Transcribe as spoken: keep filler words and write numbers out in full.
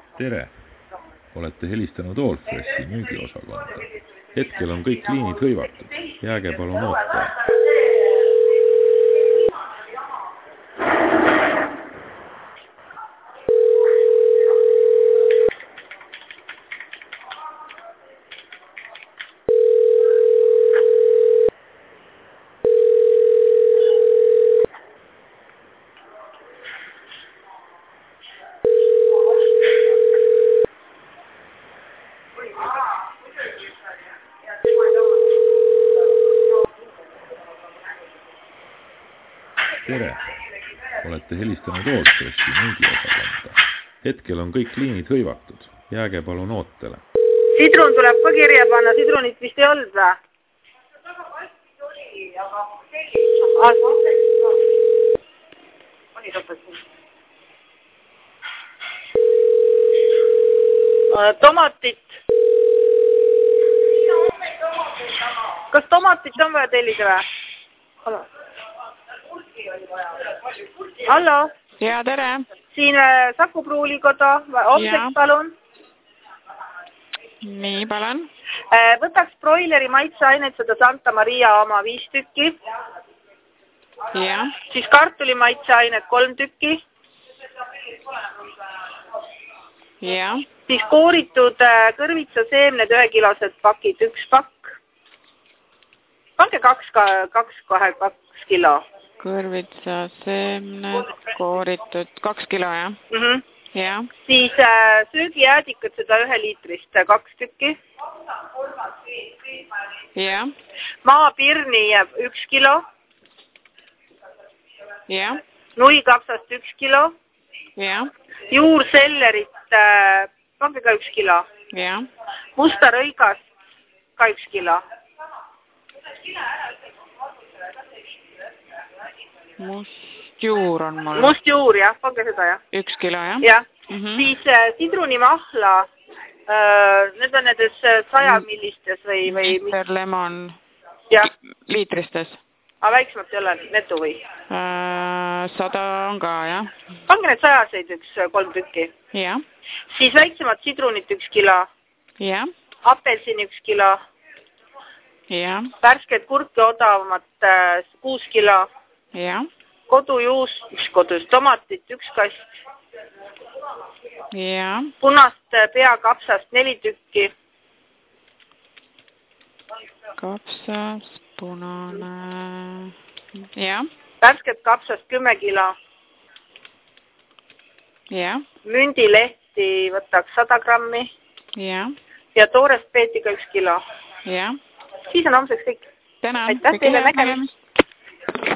Tere! Olete helistanud Allfreshi müügiosakonda. Hetkel on kõik liinid hõivatud. Jääge palun ootama. Tere! Olete helistanud Allfreshi müügiosakonda. Hetkel on kõik liinid hõivatud. Jääge palun ootele. Sidrun tuleb ka kirja panna. Sidrunit vist ei olnud või? Tomatit. Kas tomatit on vaja tellida või? Hallo? Ja, tere. Siin Saku Pruulikoda. Homseks palun. Nii, palun. Võtaks broileri maitseaineid seda Santa Maria oma viis tükki. Ja. Siis kartuli maitseained kolm tükki. Ja. Siis kooritud kõrvitsa seemned ühekilosed pakid, üks pakk. Pange kaks, kaks, kahe, kaks kilo. Kõrvitsa seemned, kooritud, kaks kilo, jah? Mm -hmm. Ja. Siis äh, söögijäädikud seda ühe liitrist, kaks tükki. Ja. Maapirni üks kilo. Ja. Nuikapsast üks kilo. Ja. Juursellerit, äh, pange ka üks kilo. Ja. Musta rõigast ka üks kilo. Must juur on mul. Must juur, jah, pange seda, jah. Üks kilo, jah? Jah. Mm -hmm. Siis äh, sidrunimahla, äh, need on nendes sajamillistes või... või Mister Lemon jah. Liitristes. Aga väiksemat ei ole, netu või? Äh, sada on ka, jah. Pange need sajaseid üks kolm tükki. Jah. Siis väiksemat sidrunit üks kilo. Jah. Apelsin üks kilo. Jah. Värsket kurki odavamat äh, kuus kilo. Jah. Kodujuust, üks kodus tomatit, üks kast. Jah. Punast peakapsast neli tükki. Kapsas, punane. Jah. Värsket kapsast kümme kilo. Jah. Mündilehti võtaks sada grammi. Jah. Ja toorest peetiga üks kilo. Jah. Siis on homseks kõik. Tänan. Aitäh teile, nägemist.